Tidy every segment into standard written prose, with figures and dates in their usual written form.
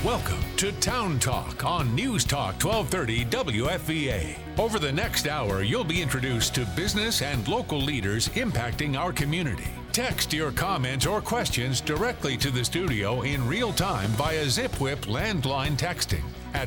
Welcome to Town Talk on News Talk 1230 WFVA. Over the next hour, you'll be introduced to business and local leaders impacting our community. Text your comments or questions directly to the studio in real time via ZipWhip landline texting at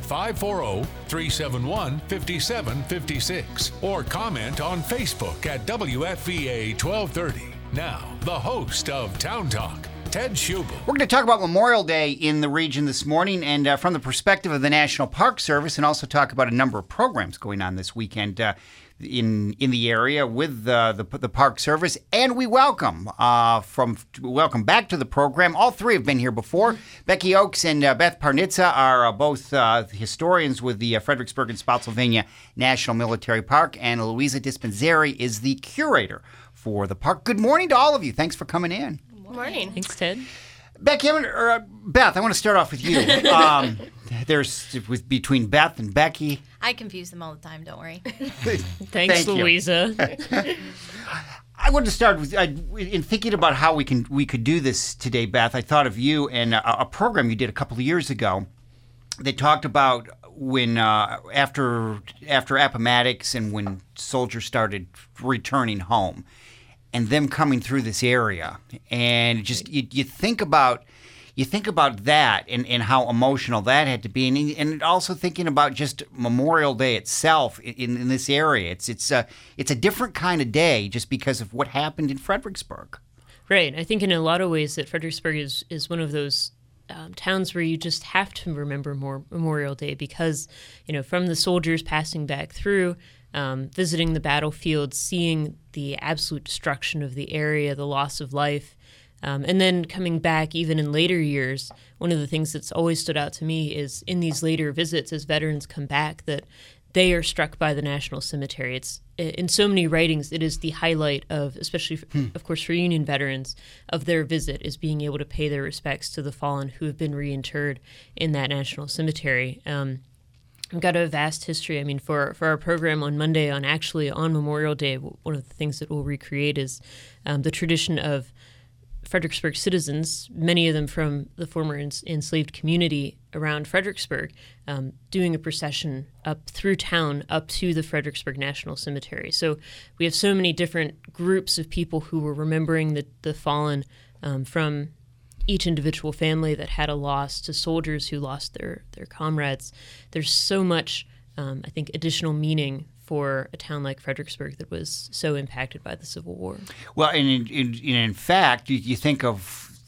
540-371-5756 or comment on Facebook at WFVA 1230. Now, the host of Town Talk, Ted Schubel. We're going to talk about Memorial Day in the region this morning and from the perspective of the National Park Service, and also talk about a number of programs going on this weekend in the area with the Park Service. And we welcome back to the program. All three have been here before. Becky Oakes and Beth Parnitza are both historians with the Fredericksburg and Spotsylvania National Military Park, and Louisa Dispenseri is the curator for the park. Good morning to all of you. Thanks for coming in. Good morning. Thanks, Ted. Becky, Beth, I want to start off with you. Between Beth and Becky. I confuse them all the time, don't worry. Thanks, Louisa. I want to start with, in thinking about how we could do this today, Beth, I thought of you and a program you did a couple of years ago that talked about when, after Appomattox and when soldiers started returning home and them coming through this area. And just you think about that and how emotional that had to be, and also thinking about just Memorial Day itself in this area. It's a different kind of day just because of what happened in Fredericksburg. Right. I think in a lot of ways that Fredericksburg is one of those towns where you just have to remember more Memorial Day because, from the soldiers passing back through, visiting the battlefield, seeing the absolute destruction of the area, the loss of life, and then coming back even in later years. One of the things that's always stood out to me is in these later visits as veterans come back that they are struck by the National Cemetery. It's in so many writings, it is the highlight of, especially, of course, for Union veterans, of their visit is being able to pay their respects to the fallen who have been reinterred in that National Cemetery. I've got a vast history. I mean, for our program on Monday, on Memorial Day, one of the things that we'll recreate is the tradition of Fredericksburg citizens, many of them from the former enslaved community around Fredericksburg, doing a procession up through town up to the Fredericksburg National Cemetery. So we have so many different groups of people who were remembering the fallen, from each individual family that had a loss to soldiers who lost their comrades. There's so much, I think, additional meaning for a town like Fredericksburg that was so impacted by the Civil War. Well, and in fact, you think of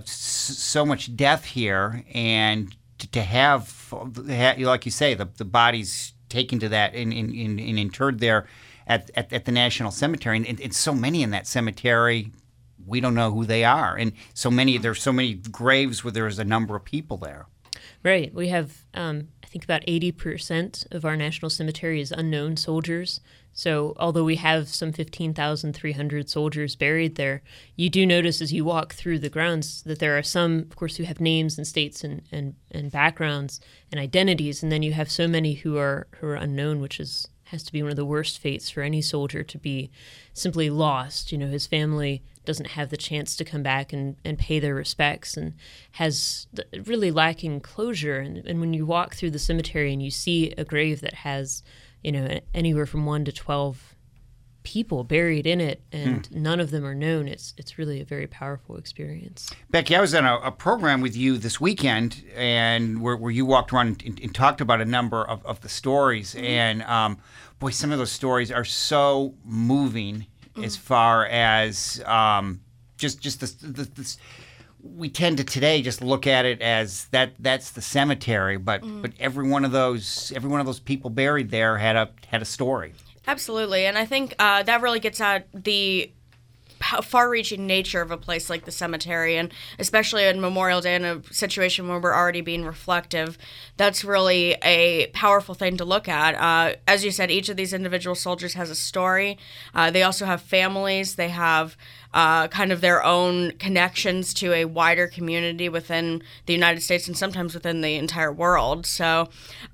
so much death here, and to have, like you say, the bodies taken to that and interred there at the National Cemetery, and so many in that cemetery, we don't know who they are, and there's so many graves where there's a number of people there. Right. We have, I think about 80% of our national cemetery is unknown soldiers. So although we have some 15,300 soldiers buried there, you do notice as you walk through the grounds that there are some, of course, who have names and states and backgrounds and identities, and then you have so many who are unknown, which has to be one of the worst fates for any soldier, to be simply lost. His family doesn't have the chance to come back and pay their respects, and has really lacking closure. And when you walk through the cemetery and you see a grave that has, anywhere from 1 to 12 people buried in it, and none of them are known, it's really a very powerful experience. Becky, I was on a program with you this weekend, and where you walked around and talked about a number of the stories, and boy, some of those stories are so moving. As far as just this, we tend to today just look at it as that's the cemetery, but every one of those people buried there had a story. Absolutely, and I think that really gets at the far-reaching nature of a place like the cemetery, and especially on Memorial Day in a situation where we're already being reflective, that's really a powerful thing to look at. As you said, each of these individual soldiers has a story. They also have families. They have kind of their own connections to a wider community within the United States and sometimes within the entire world. So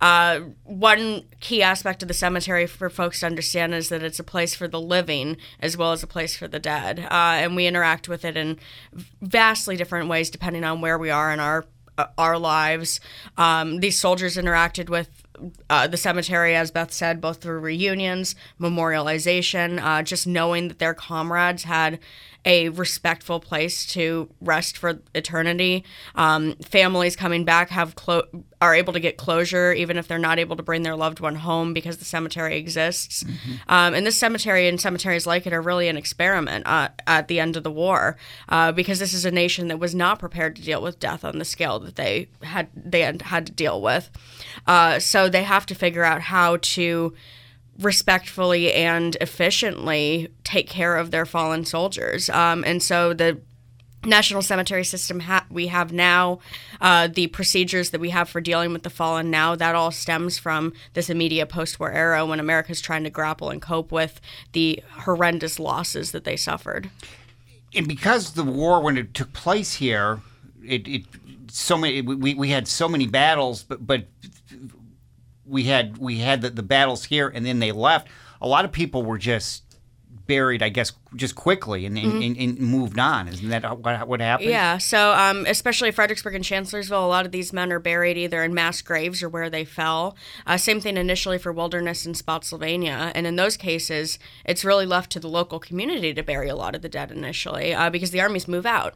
one key aspect of the cemetery for folks to understand is that it's a place for the living as well as a place for the dead. And we interact with it in vastly different ways depending on where we are in our our lives. These soldiers interacted with the cemetery, as Beth said, both through reunions, memorialization, just knowing that their comrades had a respectful place to rest for eternity. Families coming back are able to get closure even if they're not able to bring their loved one home because the cemetery exists. And this cemetery and cemeteries like it are really an experiment at the end of the war, because this is a nation that was not prepared to deal with death on the scale that they had to deal with. So they have to figure out how to respectfully and efficiently take care of their fallen soldiers. And so the National Cemetery System we have now, the procedures that we have for dealing with the fallen now, that all stems from this immediate post-war era when America's trying to grapple and cope with the horrendous losses that they suffered. And because the war, when it took place here, we had so many battles, but we had the battles here, and then they left. A lot of people were just buried, I guess, just quickly and moved on. Isn't that what happened? Yeah. So especially Fredericksburg and Chancellorsville, a lot of these men are buried either in mass graves or where they fell. Same thing initially for Wilderness and Spotsylvania. And in those cases, it's really left to the local community to bury a lot of the dead initially because the armies move out.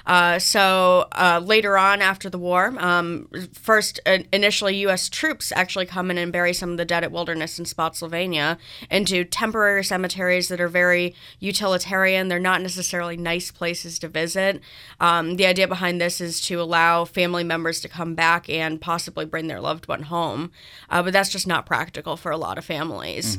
So later on after the war, first initially U.S. troops actually come in and bury some of the dead at Wilderness and Spotsylvania into temporary cemeteries that are very utilitarian. They're not necessarily nice places to visit. The idea behind this is to allow family members to come back and possibly bring their loved one home. But that's just not practical for a lot of families.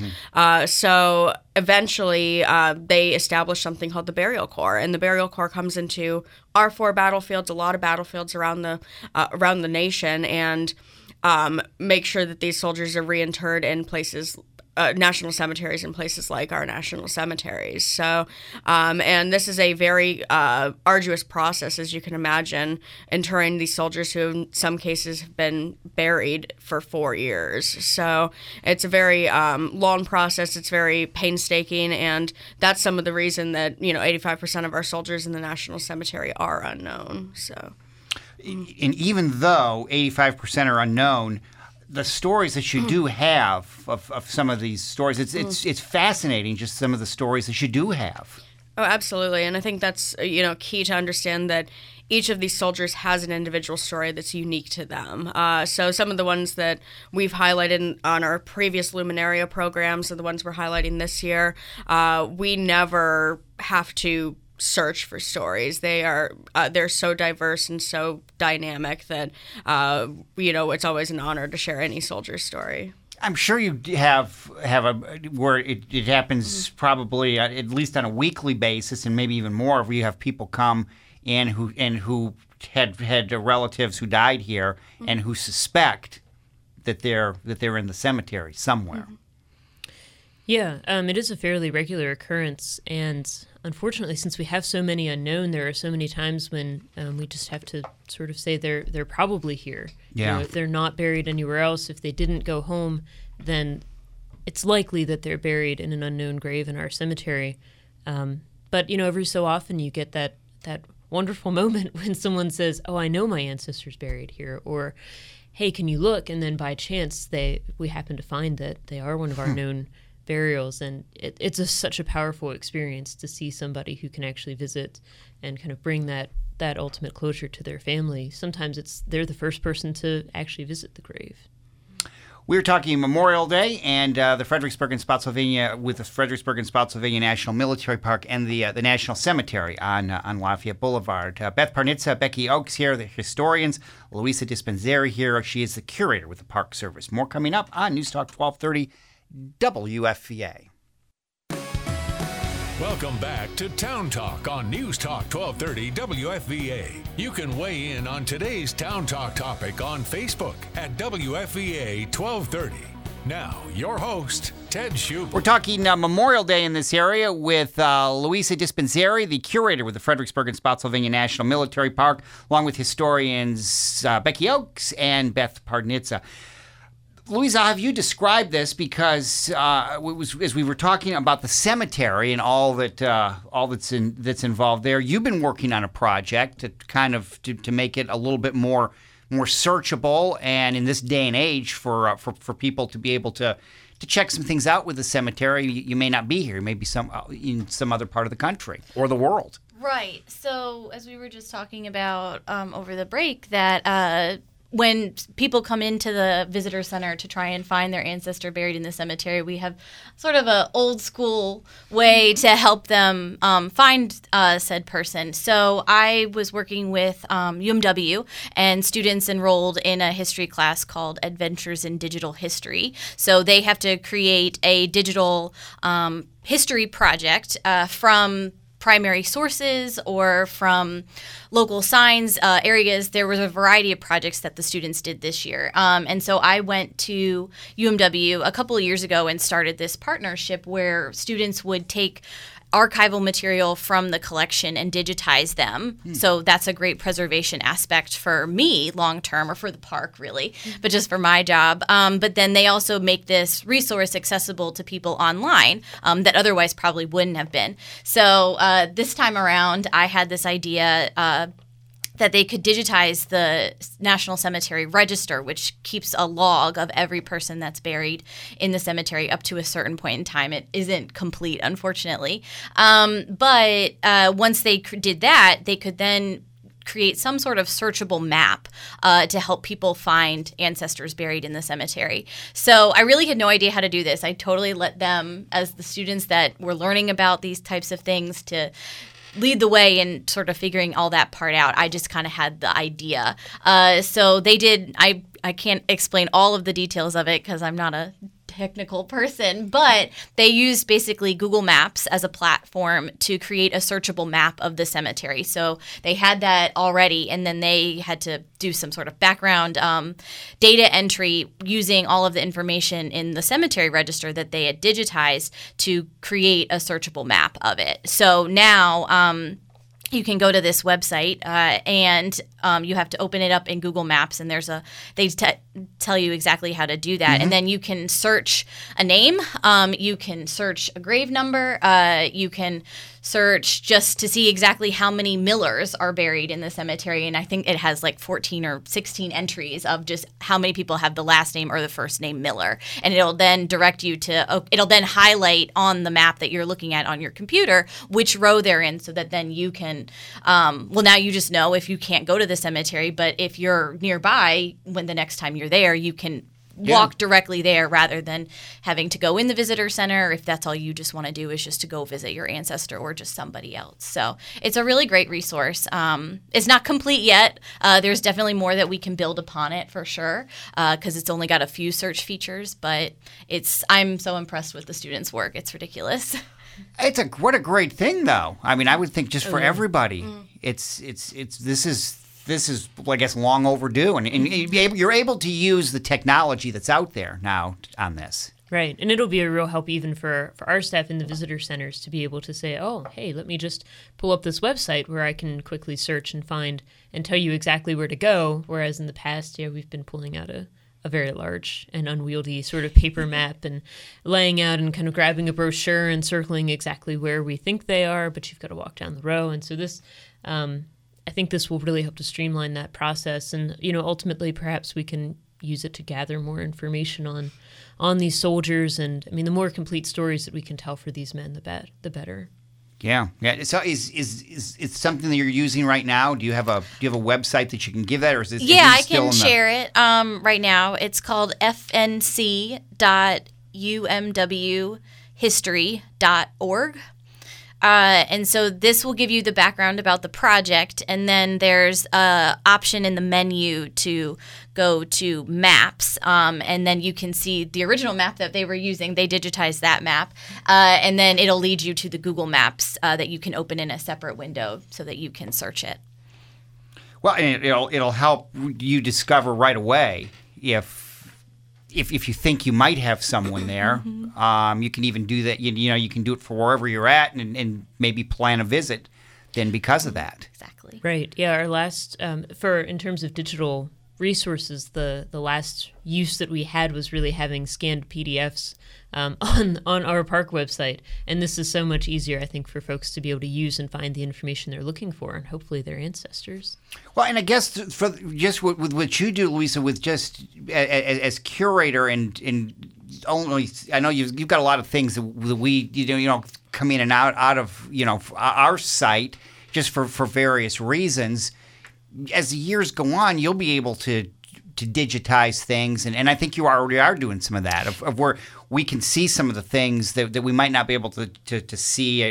So eventually they established something called the Burial Corps. And the Burial Corps comes into our 4 battlefields, a lot of battlefields around the nation, and make sure that these soldiers are reinterred in places, national cemeteries in places like our national cemeteries. So, and this is a very arduous process, as you can imagine, interring these soldiers who in some cases have been buried for 4 years. So it's a very long process. It's very painstaking, and that's some of the reason that 85% of our soldiers in the National Cemetery are unknown. So, and even though 85% are unknown, the stories that you do have of some of these stories, it's fascinating, just some of the stories that you do have. Oh, absolutely. And I think that's, key to understand that each of these soldiers has an individual story that's unique to them. So some of the ones that we've highlighted on our previous Luminaria programs are the ones we're highlighting this year. We never have to search for stories. They're so diverse and so dynamic that it's always an honor to share any soldier's story. I'm sure you have a where it happens probably at least on a weekly basis, and maybe even more, where you have people come in who had relatives who died here and who suspect that they're in the cemetery somewhere. Yeah, it is a fairly regular occurrence, and unfortunately, since we have so many unknown, there are so many times when we just have to sort of say they're probably here. Yeah. If they're not buried anywhere else, if they didn't go home, then it's likely that they're buried in an unknown grave in our cemetery. But every so often you get that wonderful moment when someone says, "Oh, I know my ancestor's buried here," or "Hey, can you look?" And then by chance we happen to find that they are one of our known burials, and it's such a powerful experience to see somebody who can actually visit and kind of bring that ultimate closure to their family. Sometimes they're the first person to actually visit the grave. We're talking Memorial Day and the Fredericksburg and Spotsylvania, with the Fredericksburg and Spotsylvania National Military Park and the National Cemetery on Lafayette Boulevard. Beth Parnitza, Becky Oakes here, the historians. Louisa Dispenseri here. She is the curator with the Park Service. More coming up on News Talk 1230 WFVA. Welcome back to Town Talk on News Talk 1230 WFVA. You can weigh in on today's Town Talk topic on Facebook at WFVA 1230. Now, your host, Ted Schubert. We're talking Memorial Day in this area with Louisa Dispenseri, the curator with the Fredericksburg and Spotsylvania National Military Park, along with historians Becky Oakes and Beth Parnitza. Louisa, have you described this? Because as we were talking about the cemetery and all that's involved there, you've been working on a project to kind of to make it a little bit more more searchable, and in this day and age, for people to be able to check some things out with the cemetery. You may not be here. You may be in some other part of the country or the world. Right. So as we were just talking about over the break, that when people come into the visitor center to try and find their ancestor buried in the cemetery, we have sort of a old school way to help them find said person. So I was working with UMW and students enrolled in a history class called Adventures in Digital History. So they have to create a digital history project from primary sources or from local signs, areas. There was a variety of projects that the students did this year. And so I went to UMW a couple of years ago and started this partnership where students would take archival material from the collection and digitize them. So that's a great preservation aspect for me long term, or for the park really, but just for my job. But then they also make this resource accessible to people online that otherwise probably wouldn't have been. So this time around, I had this idea that they could digitize the National Cemetery Register, which keeps a log of every person that's buried in the cemetery up to a certain point in time. It isn't complete, unfortunately. But once they did that, they could then create some sort of searchable map to help people find ancestors buried in the cemetery. So I really had no idea how to do this. I totally let them, as the students that were learning about these types of things, to lead the way in sort of figuring all that part out. I just kind of had the idea. So they did, I can't explain all of the details of it because I'm not a technical person, but they used basically Google Maps as a platform to create a searchable map of the cemetery. So they had that already, and then they had to do some sort of background data entry using all of the information in the cemetery register that they had digitized to create a searchable map of it. So now you can go to this website and you have to open it up in Google Maps, and they tell you exactly how to do that. Mm-hmm. And then you can search a name, you can search a grave number, you can search just to see exactly how many Millers are buried in the cemetery. And I think it has like 14 or 16 entries of just how many people have the last name or the first name Miller. And it'll then direct you to, it'll then highlight on the map that you're looking at on your computer which row they're in, so that then you can, now you just know if you can't go to the cemetery, but if you're nearby, when the next time you're there, you can walk directly there rather than having to go in the visitor center, if that's all you just want to do is just to go visit your ancestor or just somebody else. So it's a really great resource. It's not complete yet. There's definitely more that we can build upon it for sure, because it's only got a few search features, but I'm so impressed with the students' work. It's ridiculous. What a great thing, though. I mean, I would think just for everybody, this is, I guess, long overdue, and you're able to use the technology that's out there now on this. Right, and it'll be a real help even for our staff in the visitor centers to be able to say, oh, hey, let me just pull up this website where I can quickly search and find and tell you exactly where to go, whereas in the past, we've been pulling out a very large and unwieldy sort of paper map and laying out and kind of grabbing a brochure and circling exactly where we think they are, but you've got to walk down the row. And so this, I think this will really help to streamline that process. And, ultimately perhaps we can use it to gather more information on these soldiers. And I mean, the more complete stories that we can tell for these men, the better. Yeah. So is it something that you're using right now? Do you have a website that you can give that, or is this? Yeah, I can share it right now. It's called fnc.umwhistory.org. And so this will give you the background about the project, and then there's an option in the menu to go to maps, and then you can see the original map that they were using. They digitized that map, and then it'll lead you to the Google Maps that you can open in a separate window so that you can search it. Well, and it'll help you discover right away if you think you might have someone there. You can even do that. You can do it for wherever you're at, and maybe plan a visit then because of that. Exactly. Right. Yeah. Our last in terms of digital resources, the last use that we had was really having scanned PDFs on our park website. And this is so much easier, I think, for folks to be able to use and find the information they're looking for, and hopefully their ancestors. Well, and I guess for just with what you do, Louisa, with just as curator and only, I know you've got a lot of things that we come in and out of our site just for various reasons. As the years go on, you'll be able to digitize things, and I think you already are doing some of that, of where we can see some of the things that we might not be able to see,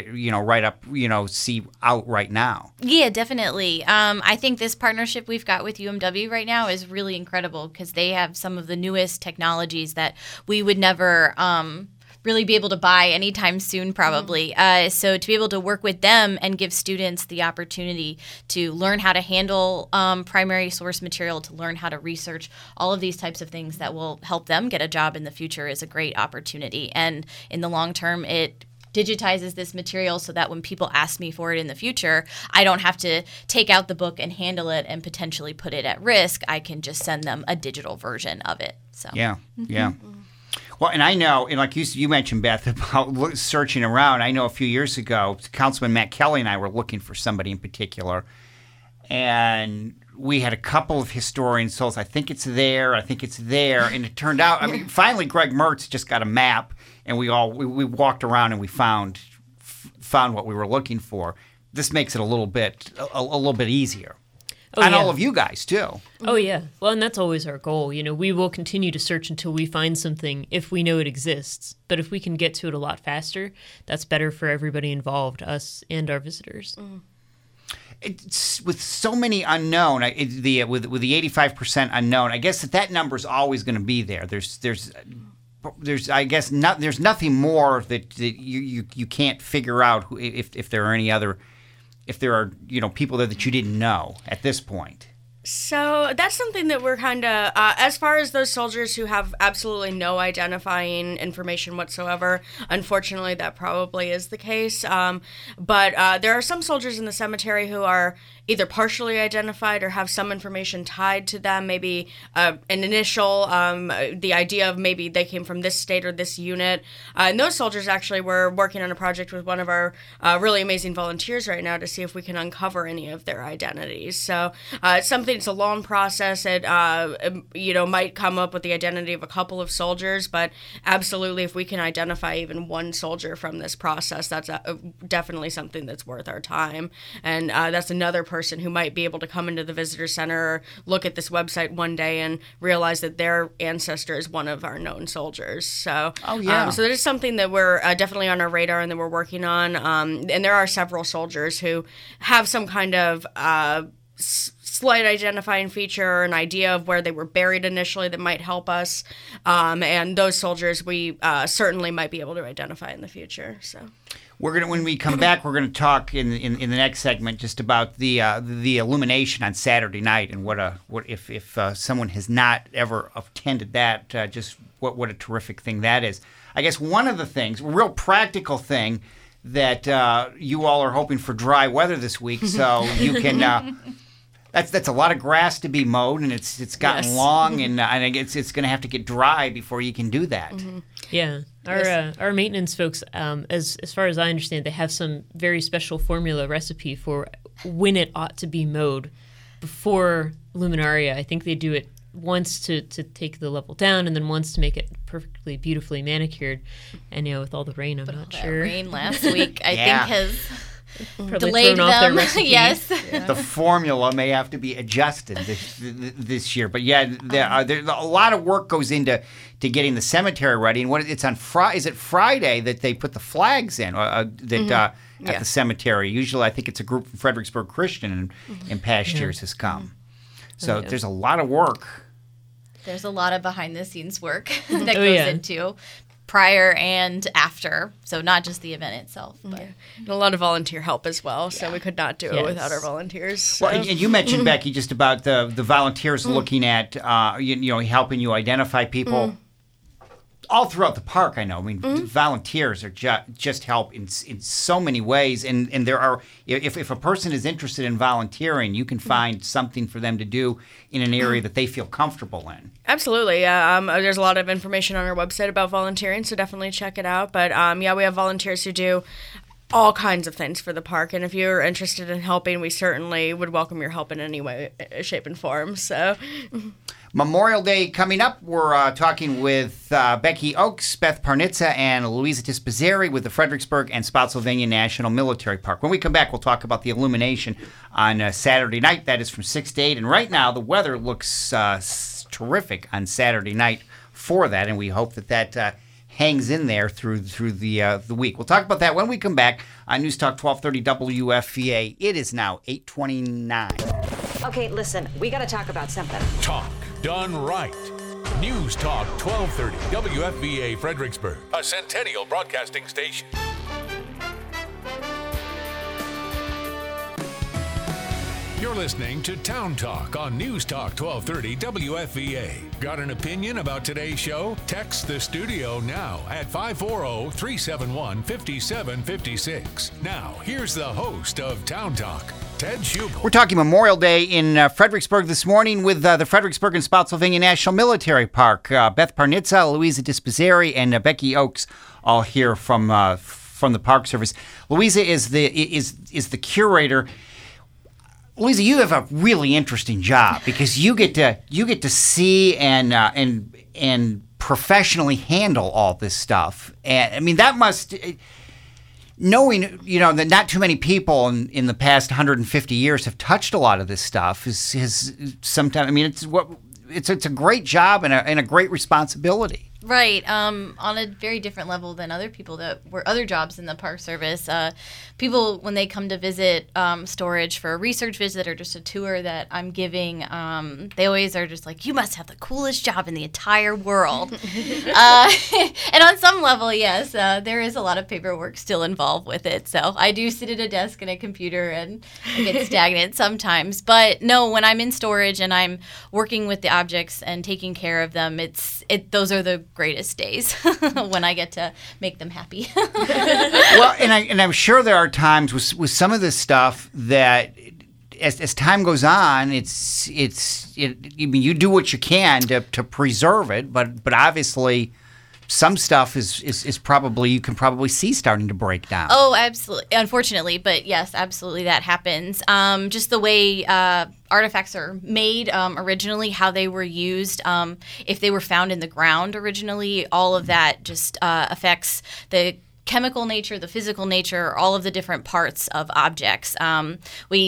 see out right now. Yeah, definitely. I think this partnership we've got with UMW right now is really incredible because they have some of the newest technologies that we would never really be able to buy anytime soon, probably. So to be able to work with them and give students the opportunity to learn how to handle primary source material, to learn how to research, all of these types of things that will help them get a job in the future is a great opportunity. And in the long term, it digitizes this material so that when people ask me for it in the future, I don't have to take out the book and handle it and potentially put it at risk. I can just send them a digital version of it. So yeah. Well, and I know, and like you mentioned, Beth, about searching around. I know a few years ago, Councilman Matt Kelly and I were looking for somebody in particular, and we had a couple of historians told us, I think it's there, and it turned out, finally Greg Mertz just got a map, and we walked around and we found what we were looking for. This makes it a little bit easier. All of you guys, too. Oh, yeah. Well, and that's always our goal. We will continue to search until we find something if we know it exists. But if we can get to it a lot faster, that's better for everybody involved, us and our visitors. It's, with so many unknown, with the 85% unknown, I guess that number is always going to be there. There's I guess there's nothing more that you can't figure out if there are any other. If there are, people there that you didn't know at this point. So that's something that we're kind of, as far as those soldiers who have absolutely no identifying information whatsoever, unfortunately that probably is the case. But there are some soldiers in the cemetery who are either partially identified or have some information tied to them, maybe an initial, the idea of maybe they came from this state or this unit. And those soldiers actually were working on a project with one of our really amazing volunteers right now to see if we can uncover any of their identities. So it's something. It's a long process. It, might come up with the identity of a couple of soldiers, but absolutely, if we can identify even one soldier from this process, that's definitely something that's worth our time. And that's another person who might be able to come into the visitor center or look at this website one day and realize that their ancestor is one of our known soldiers. So, so that is something that we're definitely on our radar and that we're working on. And there are several soldiers who have some kind of slight identifying feature or an idea of where they were buried initially that might help us. And those soldiers we certainly might be able to identify in the future. So when we come back, we're going to talk in the next segment just about the illumination on Saturday night and what if someone has not ever attended that, just what a terrific thing that is. I guess one of the things, a real practical thing that you all are hoping for dry weather this week, so you can. That's a lot of grass to be mowed, and it's gotten long, and it's going to have to get dry before you can do that. Mm-hmm. Yeah, our maintenance folks, as far as I understand, they have some very special formula recipe for when it ought to be mowed before Luminaria. I think they do it once to take the level down, and then once to make it perfectly beautifully manicured. And with all the rain, I'm not sure. Rain last week, I think, has probably delayed thrown off their them. recipe. Yes. The formula may have to be adjusted this year, but there's a lot of work goes into getting the cemetery ready. And it's on Friday. Is it Friday that they put the flags in at the cemetery? Usually, I think it's a group from Fredericksburg Christian in past years has come. So there's a lot of work. There's a lot of behind-the-scenes work that goes into prior and after, so not just the event itself, but and a lot of volunteer help as well. So we could not do it without our volunteers. So. Well, and you mentioned Becky just about the volunteers looking at helping you identify people. all throughout the park, I know. I mean, volunteers are just help in so many ways. And there are, if a person is interested in volunteering, you can find something for them to do in an area that they feel comfortable in. Absolutely. There's a lot of information on our website about volunteering, so definitely check it out. But we have volunteers who do all kinds of things for the park, and if you're interested in helping, we certainly would welcome your help in any way, shape, and form. So, Memorial Day coming up. We're talking with Becky Oakes, Beth Parnitza, and Louisa Dispozzeri with the Fredericksburg and Spotsylvania National Military Park. When we come back, we'll talk about the illumination on Saturday night. That is from 6 to 8, and right now the weather looks terrific on Saturday night for that, and we hope that hangs in there through the week. We'll talk about that when we come back on News Talk 1230 WFVA. It is now 8:29. Okay, listen, we got to talk about something. Talk done right. News Talk 1230 WFVA Fredericksburg, a Centennial Broadcasting station. You're listening to Town Talk on News Talk 1230 WFVA. Got an opinion about today's show? Text the studio now at 540-371-5756. Now, here's the host of Town Talk, Ted Schubel. We're talking Memorial Day in Fredericksburg this morning with the Fredericksburg and Spotsylvania National Military Park. Beth Parnitza, Louisa Dispozzeri, and Becky Oakes all here from the Park Service. Louisa is the curator. Louisa, you have a really interesting job because you get to see and professionally handle all this stuff. And I mean, that must, knowing that not too many people in the past 150 years have touched a lot of this stuff is sometimes. I mean, it's a great job and a great responsibility. Right, on a very different level than other people that were other jobs in the Park Service. People, when they come to visit storage for a research visit or just a tour that I'm giving, they always are just like, you must have the coolest job in the entire world. And on some level, yes, there is a lot of paperwork still involved with it. So I do sit at a desk and a computer and get stagnant sometimes. But no, when I'm in storage and I'm working with the objects and taking care of them, those are the greatest days when I get to make them happy. Well, and I'm sure there are times with some of this stuff that as time goes on, I mean, you do what you can to preserve it, but obviously some stuff is probably, you can probably see starting to break down. Oh, absolutely. Unfortunately, but yes, absolutely that happens. Just the way artifacts are made originally, how they were used, if they were found in the ground originally, all of that just affects the chemical nature, the physical nature, all of the different parts of objects. I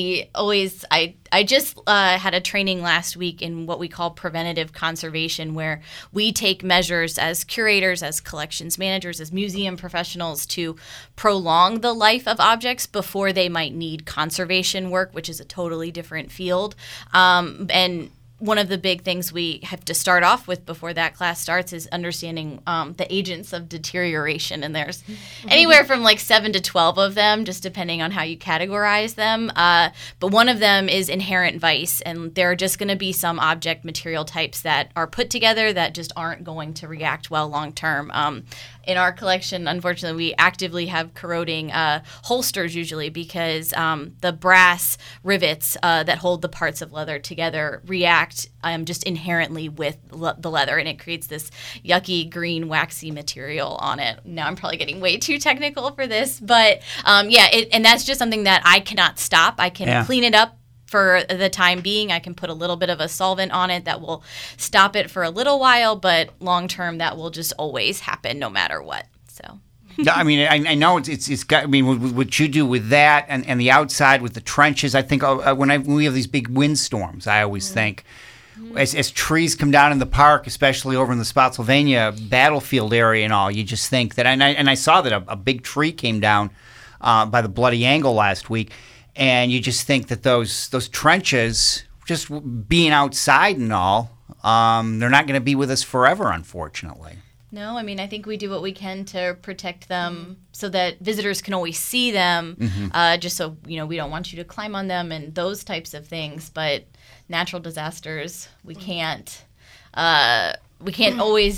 just had a training last week in what we call preventative conservation, where we take measures as curators, as collections managers, as museum professionals to prolong the life of objects before they might need conservation work, which is a totally different field. And one of the big things we have to start off with before that class starts is understanding the agents of deterioration. And there's anywhere from like 7 to 12 of them, just depending on how you categorize them. But one of them is inherent vice. And there are just going to be some object material types that are put together that just aren't going to react well long term. In our collection, unfortunately, we actively have corroding holsters usually because the brass rivets that hold the parts of leather together react just inherently with the leather, and it creates this yucky green waxy material on it. Now I'm probably getting way too technical for this, but and that's just something that I cannot stop. I can clean it up for the time being. I can put a little bit of a solvent on it that will stop it for a little while, but long term that will just always happen no matter what. So. Yeah, I mean, I know it's got. I mean, what you do with that and the outside with the trenches. I think when we have these big windstorms, I always think as trees come down in the park, especially over in the Spotsylvania battlefield area and all, you just think that. And I saw that a big tree came down by the Bloody Angle last week. And you just think that those trenches, just being outside and all, they're not going to be with us forever, unfortunately. No, I mean, I think we do what we can to protect them so that visitors can always see them, just so, we don't want you to climb on them and those types of things. But natural disasters, we can't always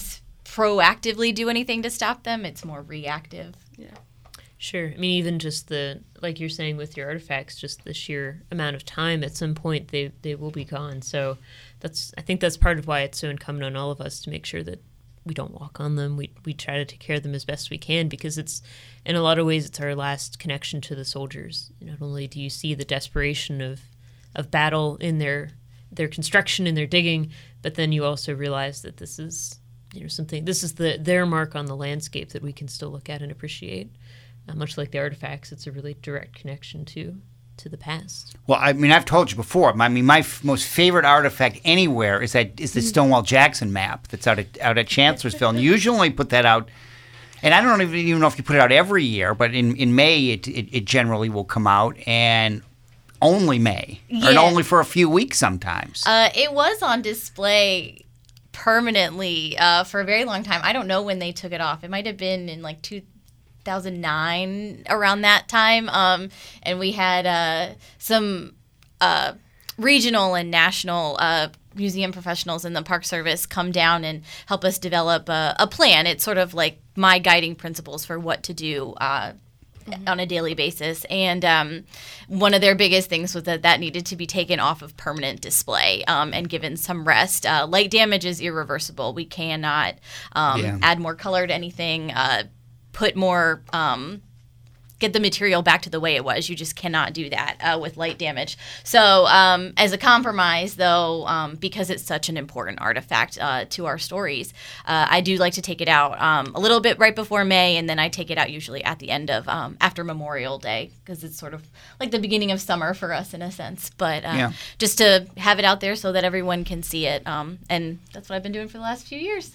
proactively do anything to stop them. It's more reactive. Sure. I mean, even just like you're saying with your artifacts, just the sheer amount of time, at some point they will be gone. So I think that's part of why it's so incumbent on all of us to make sure that we don't walk on them. We try to take care of them as best we can, because it's, in a lot of ways, it's our last connection to the soldiers. Not only do you see the desperation of battle in their construction and their digging, but then you also realize that this is their mark on the landscape that we can still look at and appreciate. Much like the artifacts, it's a really direct connection to the past. Well, I mean, I've told you before. I mean, my most favorite artifact anywhere is the Stonewall Jackson map that's out at Chancellorsville, and you usually put that out. And I don't even know if you put it out every year, but in May it generally will come out, and only May, or only for a few weeks sometimes. It was on display permanently for a very long time. I don't know when they took it off. It might have been in like 2009, around that time, and we had some regional and national museum professionals in the Park Service come down and help us develop a plan. It's sort of like my guiding principles for what to do on a daily basis. And one of their biggest things was that needed to be taken off of permanent display and given some rest. Light damage is irreversible. We cannot add more color to anything, put more get the material back to the way it was. You just cannot do that with light damage. So as a compromise, though, because it's such an important artifact to our stories, I do like to take it out a little bit right before May, and then I take it out usually at the end of after Memorial Day, because it's sort of like the beginning of summer for us in a sense. But just to have it out there so that everyone can see it, and that's what I've been doing for the last few years.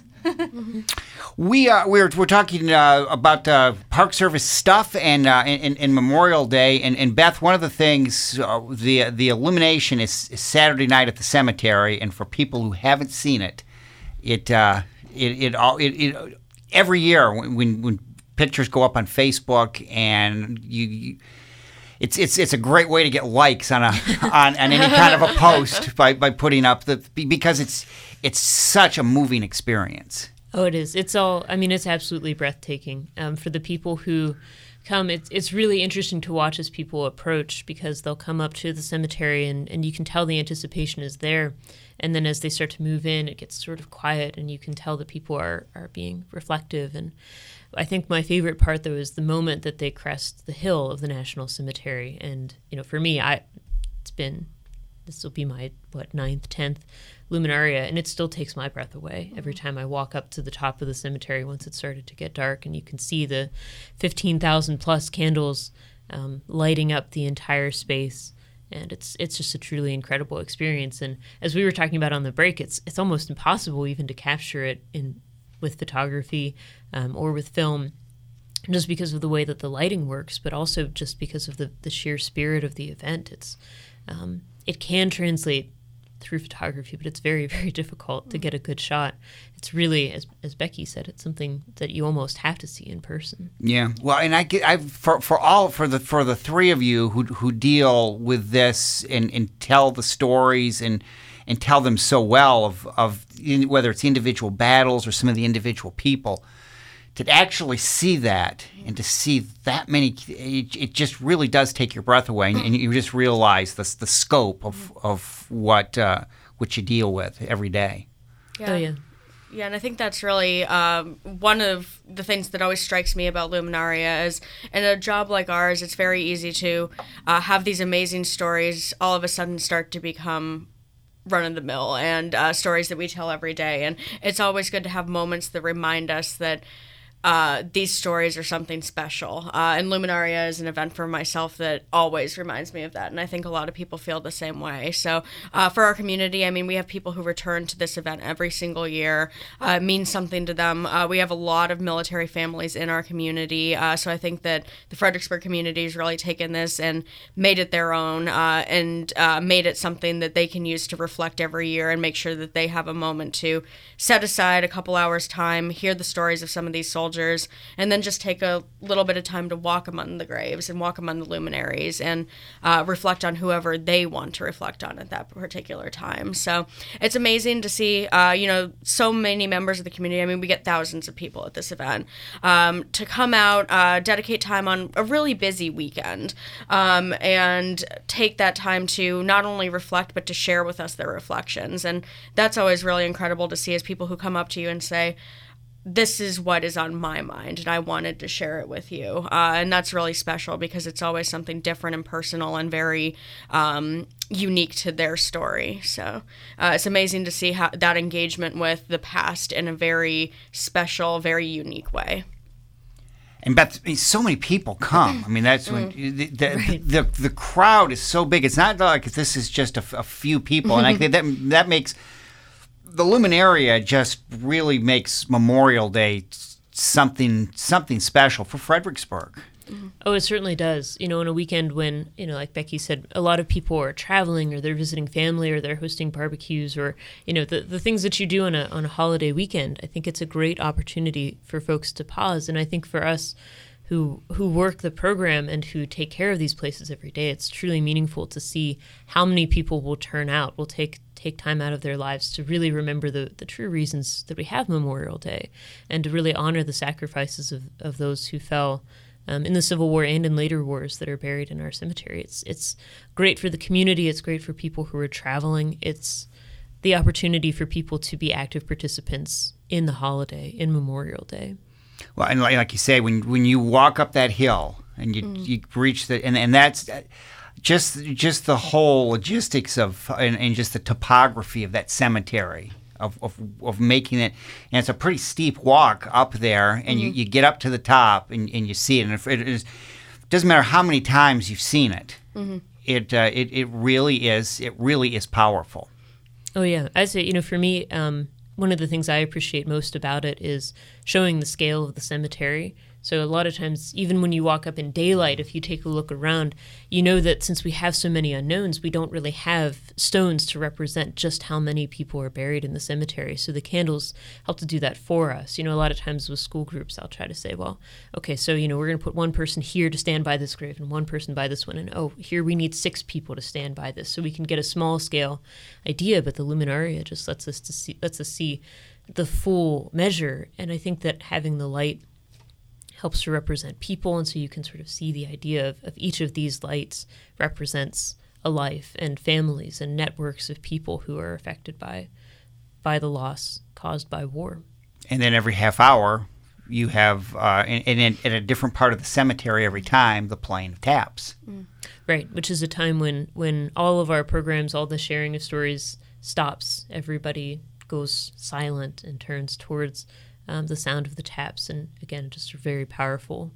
We're talking about Park Service stuff and Memorial Day, and Beth, one of the things, the illumination is Saturday night at the cemetery, and for people who haven't seen it, it every year when pictures go up on Facebook, and it's a great way to get likes on any kind of a post by putting up because it's such a moving experience. Oh, it is. It's absolutely breathtaking. For the people who come, it's really interesting to watch as people approach, because they'll come up to the cemetery and you can tell the anticipation is there. And then as they start to move in, it gets sort of quiet, and you can tell that people are being reflective. And I think my favorite part, though, is the moment that they crest the hill of the National Cemetery. And, for me, this will be my, 9th, 10th Luminaria, and it still takes my breath away every time I walk up to the top of the cemetery once it started to get dark, and you can see the 15,000 plus candles lighting up the entire space. And it's just a truly incredible experience. And as we were talking about on the break, it's almost impossible even to capture it with photography or with film, just because of the way that the lighting works, but also just because of the sheer spirit of the event. It can translate through photography, but it's very, very difficult to get a good shot. It's really, as Becky said, it's something that you almost have to see in person. Yeah, well, and for the three of you who deal with this and tell the stories and tell them so well of whether it's individual battles or some of the individual people, to actually see that and to see that many, it just really does take your breath away, and you just realize the scope of what you deal with every day. Yeah. Oh, yeah. Yeah, and I think that's really one of the things that always strikes me about Luminaria is, in a job like ours, it's very easy to have these amazing stories all of a sudden start to become run-of-the-mill and stories that we tell every day. And it's always good to have moments that remind us that these stories are something special. And Luminaria is an event for myself that always reminds me of that. And I think a lot of people feel the same way. So for our community, we have people who return to this event every single year. It means something to them. We have a lot of military families in our community. So I think that the Fredericksburg community has really taken this and made it their own and made it something that they can use to reflect every year and make sure that they have a moment to set aside a couple hours time, hear the stories of some of these soldiers, soldiers, and then just take a little bit of time to walk among the graves and walk among the luminaries and reflect on whoever they want to reflect on at that particular time. So it's amazing to see, so many members of the community. I mean, we get thousands of people at this event to come out, dedicate time on a really busy weekend, and take that time to not only reflect, but to share with us their reflections. And that's always really incredible to see, as people who come up to you and say, this is what is on my mind, and I wanted to share it with you. And that's really special because it's always something different and personal and very unique to their story. So it's amazing to see how that engagement with the past in a very special, very unique way. And Beth, so many people come. I mean, that's when the crowd is so big. It's not like this is just a few people, and I think that makes the Luminaria just really makes Memorial Day something special for Fredericksburg. Oh, it certainly does. On a weekend when, like Becky said, a lot of people are traveling or they're visiting family or they're hosting barbecues or, the things that you do on a holiday weekend. I think it's a great opportunity for folks to pause. And I think for us who work the program and who take care of these places every day, it's truly meaningful to see how many people will turn out, will take time out of their lives to really remember the true reasons that we have Memorial Day and to really honor the sacrifices of those who fell in the Civil War and in later wars that are buried in our cemetery. It's great for the community. It's great for people who are traveling. It's the opportunity for people to be active participants in the holiday, in Memorial Day. Well, and like you say, when you walk up that hill and you reach and that's just the whole logistics of and just the topography of that cemetery. Of making it, and it's a pretty steep walk up there, and you get up to the top and you see it, and it doesn't matter how many times you've seen it, it really is powerful. Oh yeah, I'd say for me, one of the things I appreciate most about it is showing the scale of the cemetery. So a lot of times, even when you walk up in daylight, if you take a look around, you know that since we have so many unknowns, we don't really have stones to represent just how many people are buried in the cemetery. So the candles help to do that for us. A lot of times with school groups, I'll try to say, well, okay, so, we're going to put one person here to stand by this grave and one person by this one. And, here we need 6 people to stand by this. So we can get a small scale idea, but the Luminaria just lets us see the full measure. And I think that having the light helps to represent people, and so you can sort of see the idea of each of these lights represents a life and families and networks of people who are affected by the loss caused by war. And then every half hour, you have, in a different part of the cemetery every time, the playing of taps. Right, which is a time when all of our programs, all the sharing of stories stops. Everybody goes silent and turns towards the sound of the taps, and again, just a very powerful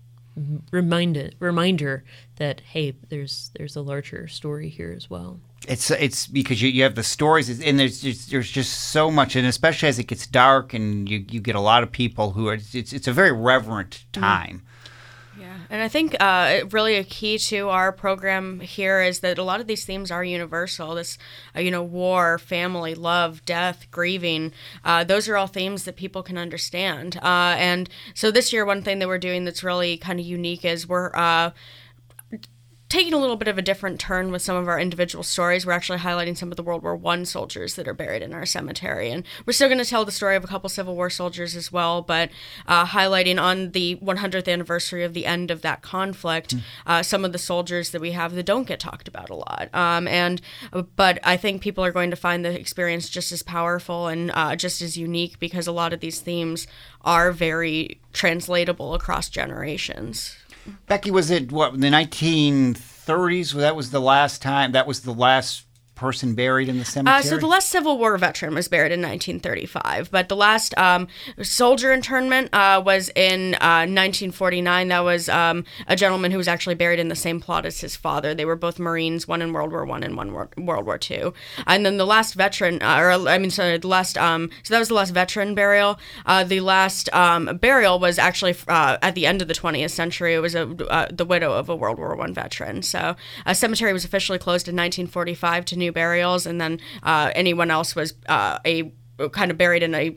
reminder that hey, there's a larger story here as well. It's because you have the stories, and there's just so much, and especially as it gets dark, and you get a lot of people who are. It's a very reverent time. Yeah, and I think really a key to our program here is that a lot of these themes are universal. This, war, family, love, death, grieving. Those are all themes that people can understand. And so this year, one thing that we're doing that's really kind of unique is we're taking a little bit of a different turn with some of our individual stories. We're actually highlighting some of the World War I soldiers that are buried in our cemetery. And we're still going to tell the story of a couple Civil War soldiers as well, but highlighting on the 100th anniversary of the end of that conflict, some of the soldiers that we have that don't get talked about a lot. But I think people are going to find the experience just as powerful and just as unique because a lot of these themes are very translatable across generations. Becky, was it in the 1930s? That was the last time. That was the last person buried in the cemetery? So the last Civil War veteran was buried in 1935, but the last soldier internment was in 1949. That was a gentleman who was actually buried in the same plot as his father. They were both Marines, one in World War I and one World War II. And then the last veteran, so that was the last veteran burial. The last burial was actually at the end of the 20th century. It was the widow of a World War I veteran. So a cemetery was officially closed in 1945 to new burials, and then anyone else was kind of buried in a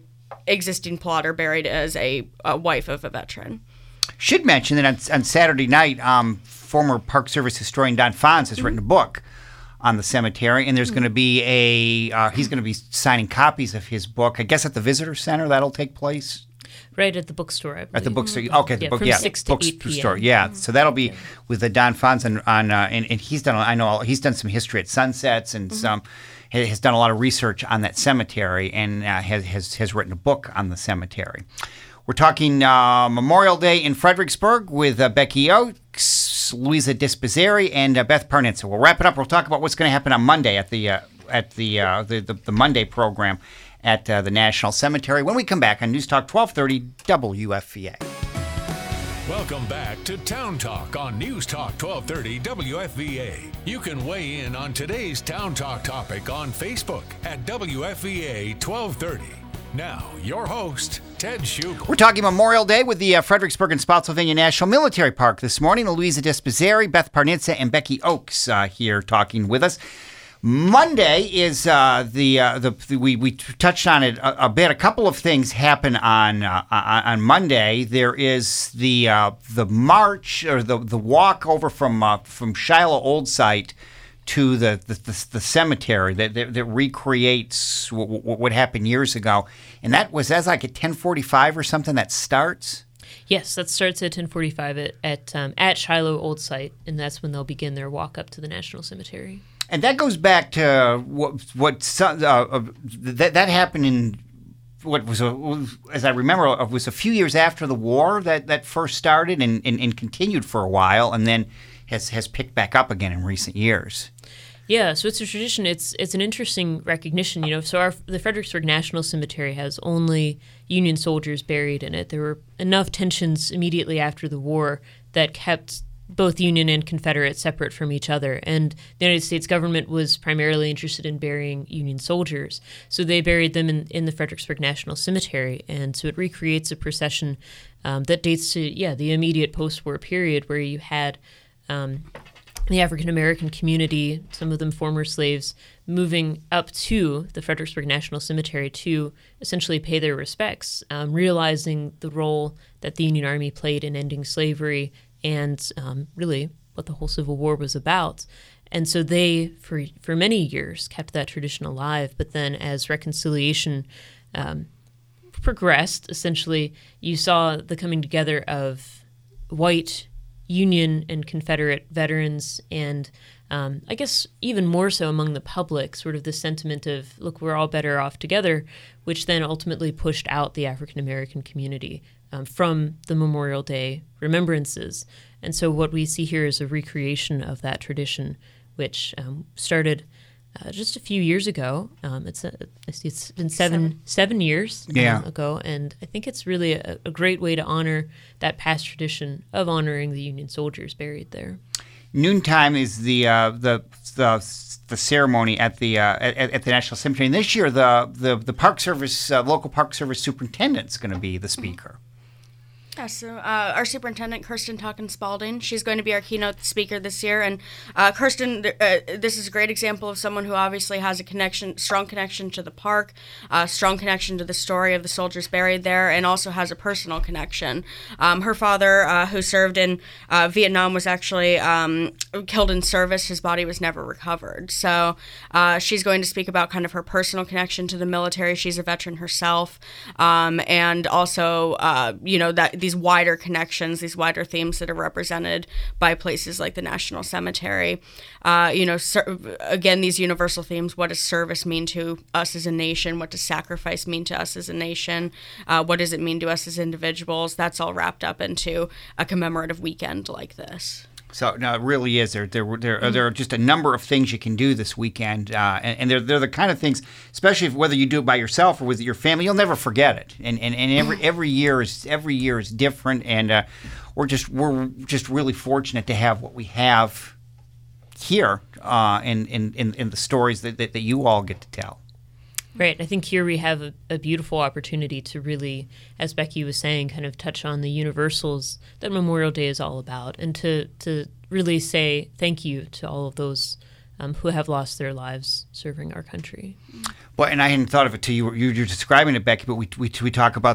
existing plot or buried as a wife of a veteran. Should mention that on Saturday night, former Park Service historian Don Fonz has written a book on the cemetery, and there's going to be he's going to be signing copies of his book, I guess at the Visitor Center. That'll take place. Right at the bookstore, I believe. At the bookstore, okay. Yeah, from 6 to 8 bookstore, p.m. yeah. So that'll be with the Don Fonz and he's done. I know he's done some history at Sunsets and has done a lot of research on that cemetery and has written a book on the cemetery. We're talking Memorial Day in Fredericksburg with Becky Oakes, Louisa Dispizeri, and Beth Parnitza. We'll wrap it up. We'll talk about what's going to happen on Monday at the Monday program at the National Cemetery when we come back on News Talk 1230 WFVA. Welcome back to Town Talk on News Talk 1230 WFVA. You can weigh in on today's Town Talk topic on Facebook at WFVA 1230. Now, your host, Ted Schugel. We're talking Memorial Day with the Fredericksburg and Spotsylvania National Military Park this morning. Louisa Dispizeri, Beth Parnitza, and Becky Oakes here talking with us. Monday is we touched on it a bit. A couple of things happen on Monday. There is the march or the walk over from Shiloh Old Site to the cemetery that recreates what happened years ago, and that's like at 10:45 or something. That starts. Yes, that starts at 10:45 at Shiloh Old Site, and that's when they'll begin their walk up to the National Cemetery. And that goes back to that happened in what was as I remember, it was a few years after the war that first started and continued for a while, and then has picked back up again in recent years. Yeah, so it's a tradition. It's an interesting recognition, So the Fredericksburg National Cemetery has only Union soldiers buried in it. There were enough tensions immediately after the war that kept both Union and Confederate separate from each other. And the United States government was primarily interested in burying Union soldiers. So they buried them in the Fredericksburg National Cemetery. And so it recreates a procession that dates to, the immediate post-war period where you had the African-American community, some of them former slaves, moving up to the Fredericksburg National Cemetery to essentially pay their respects, realizing the role that the Union Army played in ending slavery and really what the whole Civil War was about. And so they, for many years, kept that tradition alive. But then as reconciliation progressed, essentially, you saw the coming together of white Union and Confederate veterans and I guess even more so among the public, sort of the sentiment of, look, we're all better off together, which then ultimately pushed out the African-American community from the Memorial Day remembrances. And so what we see here is a recreation of that tradition, which started just a few years ago. It's been seven years ago, and I think it's really a great way to honor that past tradition of honoring the Union soldiers buried there. Noontime is the ceremony at the National Cemetery, and this year the Park Service local Park Service superintendent is going to be the speaker. Yeah, so our superintendent, Kirsten Talkin-Spalding, she's going to be our keynote speaker this year. And Kirsten, this is a great example of someone who obviously has a strong connection to the park, strong connection to the story of the soldiers buried there, and also has a personal connection. Her father, who served in Vietnam, was actually killed in service. His body was never recovered. So she's going to speak about kind of her personal connection to the military. She's a veteran herself, and also, that these wider connections, these wider themes that are represented by places like the National Cemetery. Again, these universal themes: what does service mean to us as a nation? What does sacrifice mean to us as a nation? What does it mean to us as individuals? That's all wrapped up into a commemorative weekend like this. So no, it really is. There are just a number of things you can do this weekend, and they're the kind of things, especially whether you do it by yourself or with your family, you'll never forget it. And every year is different, and we're just really fortunate to have what we have here, in the stories that you all get to tell. Right. I think here we have a beautiful opportunity to really, as Becky was saying, kind of touch on the universals that Memorial Day is all about, and to really say thank you to all of those who have lost their lives serving our country. Well, and I hadn't thought of it till you're describing it, Becky. But we talk about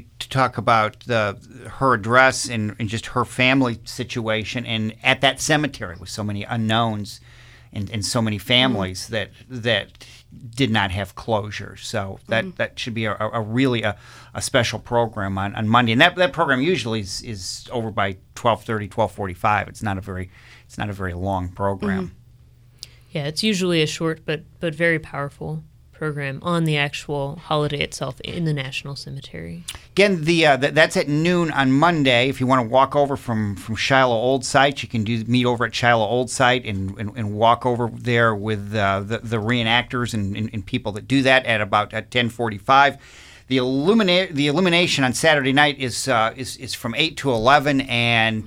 her address and just her family situation, and at that cemetery with so many unknowns and so many families that did not have closure. So that should be a really special program on Monday, and that program usually is over by 12:30, 12:45. It's not a very long program. Yeah, it's usually a short but very powerful program on the actual holiday itself in the National Cemetery. Again, that's at noon on Monday. If you want to walk over from Shiloh Old Site, you can meet over at Shiloh Old Site and walk over there with the reenactors and people that do that at 10:45. The illumination on Saturday night is from 8 to 11, and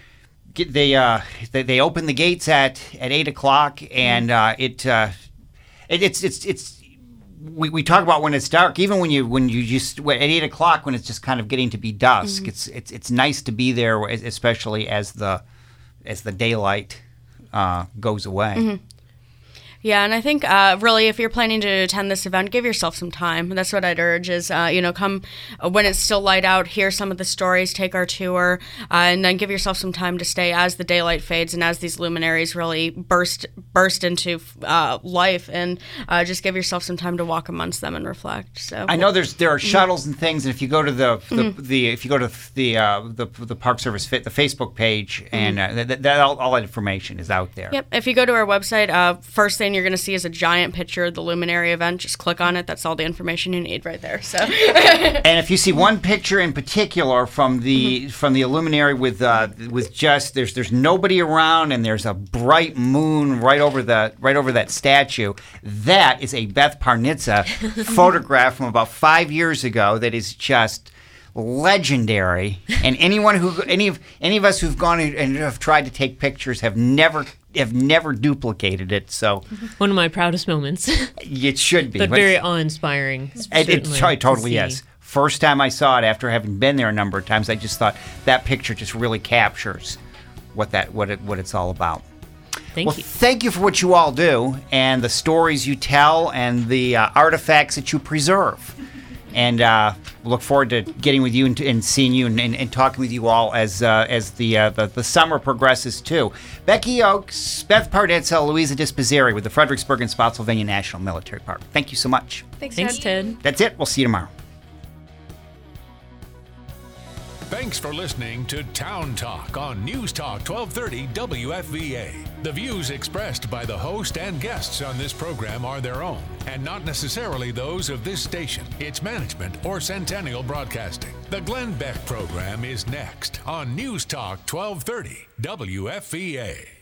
they open the gates at 8 o'clock, and we talk about when it's dark. Even when you just at 8 o'clock, when it's just kind of getting to be dusk, it's nice to be there, especially as the daylight goes away. Yeah, and I think really, if you're planning to attend this event, give yourself some time. That's what I'd urge is, come when it's still light out, hear some of the stories, take our tour, and then give yourself some time to stay as the daylight fades and as these luminaries really burst into life, and just give yourself some time to walk amongst them and reflect. So I know there are shuttles and things, and if you go to the Park Service the Facebook page, and all that information is out there. Yep. If you go to our website, first thing you're going to see is a giant picture of the luminary event. Just click on it. That's all the information you need right there. So, and if you see one picture in particular from the luminary with just there's nobody around and there's a bright moon right over that statue, that is a Beth Parnitza photograph from about 5 years ago that is just legendary. And any of us who've gone and have tried to take pictures have never duplicated it. So one of my proudest moments. It should be, but very awe-inspiring. It totally is. First time I saw it, after having been there a number of times, I just thought that picture just really captures what it's all about. Thank you for what you all do and the stories you tell and the artifacts that you preserve. And look forward to getting with you and seeing you and talking with you all as the summer progresses too. Becky Oakes, Beth Parnitza, Louisa Disposeri with the Fredericksburg and Spotsylvania National Military Park. Thank you so much. Thanks, Ted. That's it. We'll see you tomorrow. Thanks for listening to Town Talk on News Talk 1230 WFVA. The views expressed by the host and guests on this program are their own and not necessarily those of this station, its management, or Centennial Broadcasting. The Glenn Beck program is next on News Talk 1230 WFVA.